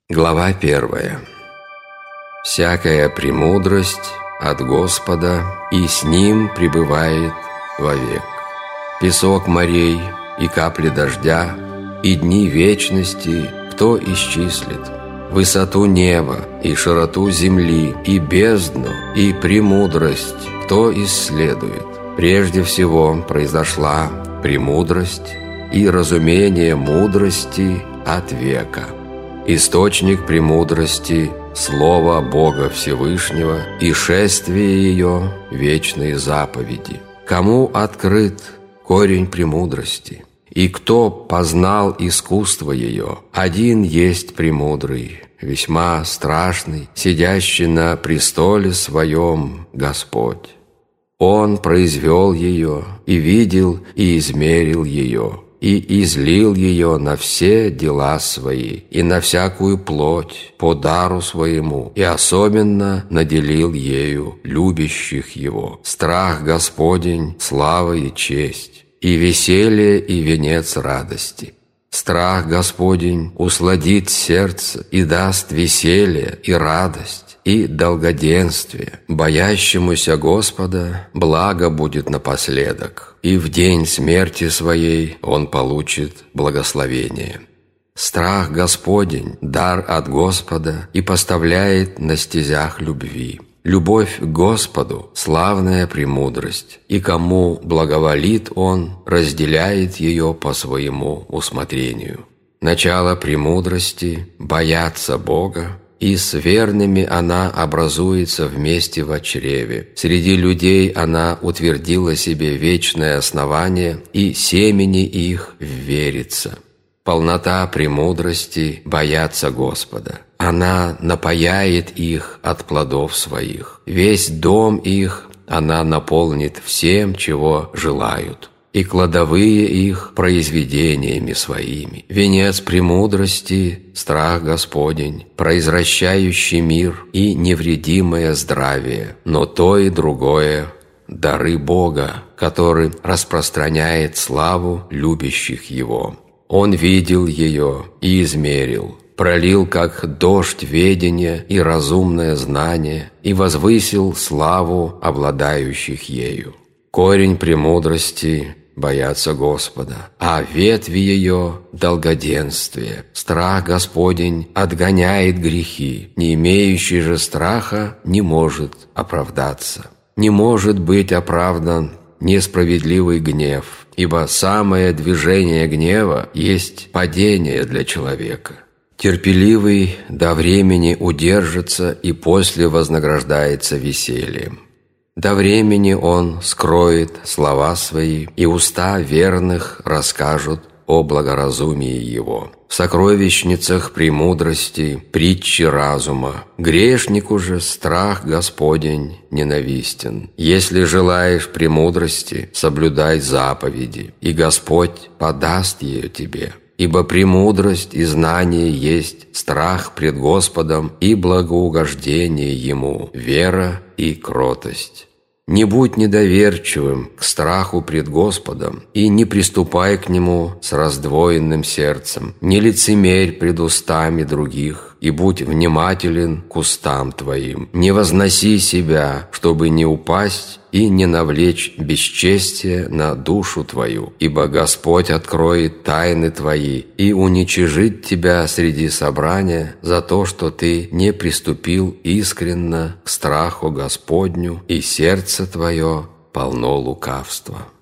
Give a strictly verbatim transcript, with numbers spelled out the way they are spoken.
Глава первая. «Всякая премудрость от Господа, и с Ним пребывает вовек. Песок морей и капли дождя, и дни вечности кто исчислит? Высоту неба и широту земли, и бездну, и премудрость кто исследует? Прежде всего произошла премудрость и разумение мудрости от века. Источник премудрости – Слово Бога Всевышнего, и шествие Ее – вечные заповеди. Кому открыт корень премудрости? И кто познал искусство ее? Один есть премудрый, весьма страшный, сидящий на престоле своем Господь. Он произвел ее, и видел, и измерил ее, и излил ее на все дела свои, и на всякую плоть по дару своему, и особенно наделил ею любящих его. Страх Господень, слава и честь, и веселье, и венец радости. Страх Господень усладит сердце, и даст веселье, и радость, и долгоденствие. Боящемуся Господа благо будет напоследок, и в день смерти своей он получит благословение. Страх Господень – дар от Господа, и поставляет на стезях любви. Любовь к Господу – славная премудрость, и кому благоволит Он, разделяет ее по своему усмотрению. Начало премудрости – бояться Бога, и с верными она образуется вместе во чреве. Среди людей она утвердила себе вечное основание, и семени их вверится. Полнота премудрости – бояться Господа. Она напояет их от плодов своих. Весь дом их она наполнит всем, чего желают, и кладовые их произведениями своими. Венец премудрости – страх Господень, произвращающий мир и невредимое здравие, но то и другое – дары Бога, который распространяет славу любящих Его. Он видел ее и измерил, пролил как дождь ведения и разумное знание, и возвысил славу обладающих ею. Корень премудрости – бояться Господа, а ветви ее – долгоденствие. Страх Господень отгоняет грехи, не имеющий же страха не может оправдаться. Не может быть оправдан несправедливый гнев, ибо самое движение гнева есть падение для человека. Терпеливый до времени удержится и после вознаграждается весельем. До времени он скроет слова свои, и уста верных расскажут о благоразумии его. В сокровищницах премудрости притчи разума. Грешнику же страх Господень ненавистен. Если желаешь премудрости, соблюдай заповеди, и Господь подаст ее тебе. Ибо премудрость и знание есть страх пред Господом и благоугождение Ему, вера и кротость. Не будь недоверчивым к страху пред Господом, и не приступай к Нему с раздвоенным сердцем. Не лицемерь пред устами других, и будь внимателен к устам твоим. Не возноси себя, чтобы не упасть и не навлечь бесчестие на душу твою, ибо Господь откроет тайны твои и уничижит тебя среди собрания за то, что ты не приступил искренно к страху Господню, и сердце твое полно лукавства».